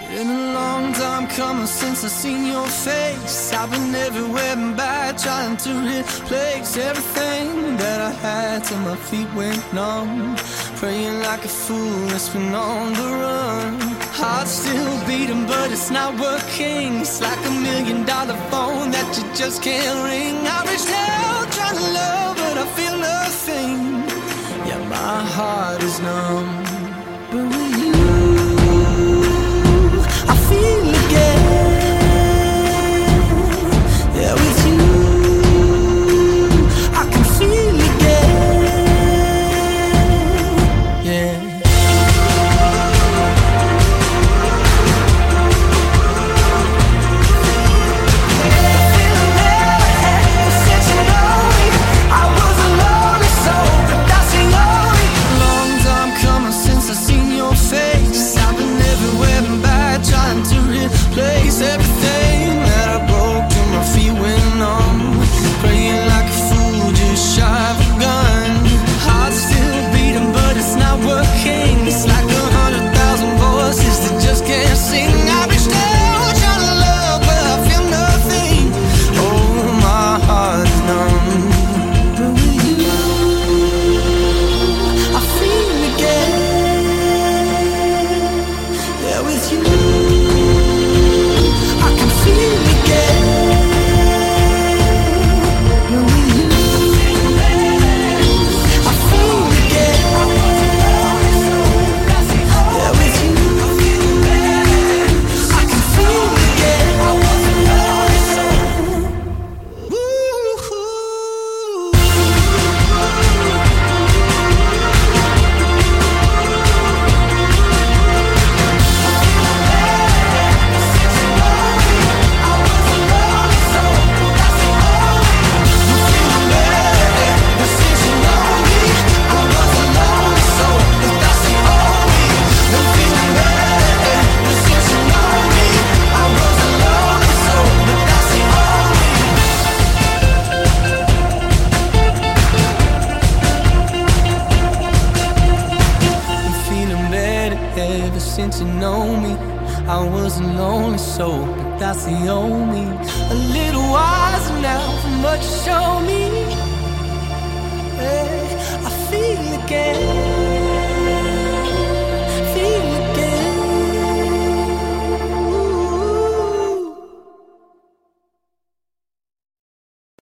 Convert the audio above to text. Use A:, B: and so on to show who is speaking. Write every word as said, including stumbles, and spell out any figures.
A: Been a long time coming since I seen your face. I've been everywhere and back, trying to replace everything that I had till my feet went numb. Praying like a fool, it's been on the run. Heart still beating, but it's not working. It's like a million dollar phone that you just can't ring. I reached out trying to love, but I feel nothing. Yeah, my heart is numb. But with you, I feel again. Yeah, with you, I can feel again. Yeah. Place everything that I broke till my feet went numb. Praying like a fool, just shy of a gun. Heart still beating, but it's not working. It's like a hundred thousand voices that just can't sing. I reached out trying to love, but I feel nothing. Oh, my heart is numb. But with you, I feel again. Yeah, with you, ever since you know me, I was a lonely soul, but that's the only. A little wiser now from what you showed me. Hey, I feel again.